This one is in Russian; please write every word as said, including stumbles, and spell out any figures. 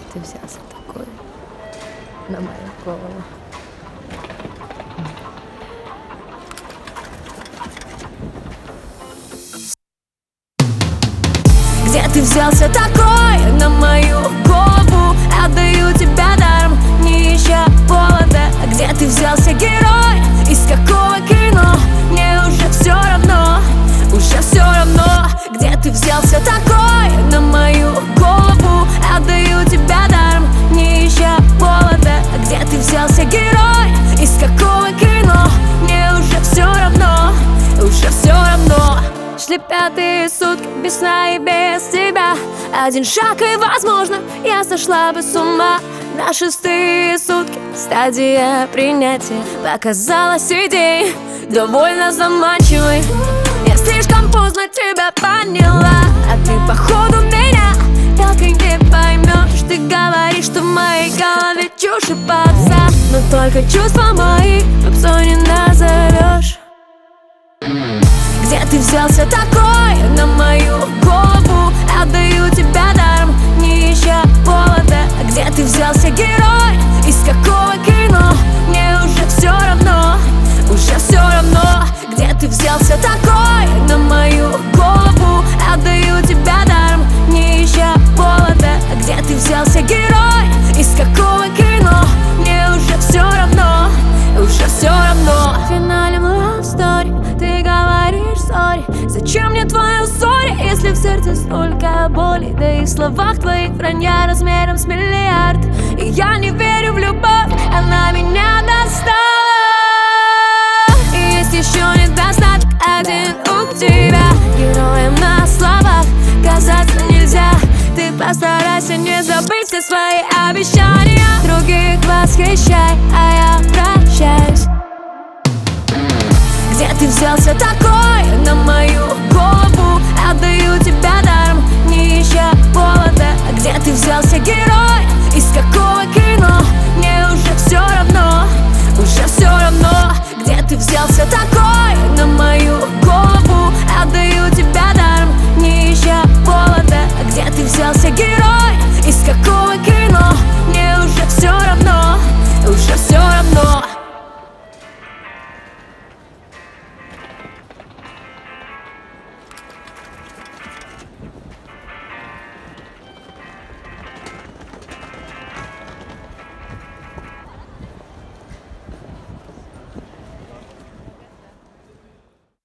ты взялся такой на мою голову? Где ты взялся такой на мою голову? Отдаю тебя даром, не ища повода. Где ты взялся, герой? Из какого кино? Мне уже все равно, уже все равно. Где ты взялся такой на мою голову? Отдаю тебя даром, не ища повода. Где ты взялся, герой? Из какого кино? Мне уже все равно, уже все равно. Шли пятые сутки без сна и без тебя. Один шаг и, возможно, я сошла бы с ума. На шестые сутки стадия принятия показалась идеей довольно заманчивой. Я слишком поздно тебя поняла, а ты походу меня так и не поймешь. Ты говоришь, что в моей голове чушь и попса, но только чувства мои попсой не назовешь. Где ты взялся такой на мою голову? Отдаю тебя даром, не ища повода. Где ты взялся, герой? Из какого кино? Мне уже все равно, уже все равно. Где ты взялся такой на мою голову? Отдаю тебя даром, не ища повода. Где ты взялся, герой? Из какого кино? Мне уже все равно, уже все равно. Финалем love story ты говоришь сори. Зачем мне твое сори, если в сердце столько боли? Да и в словах твоих вранья размером с миллиард. И я не верю в любовь, она меня достала. И есть еще недостаток один у тебя. Героем на словах казаться нельзя. Ты постарайся не забыть все свои обещания. Других восхищай, а я прощаюсь. Где ты взялся такой на мою голову?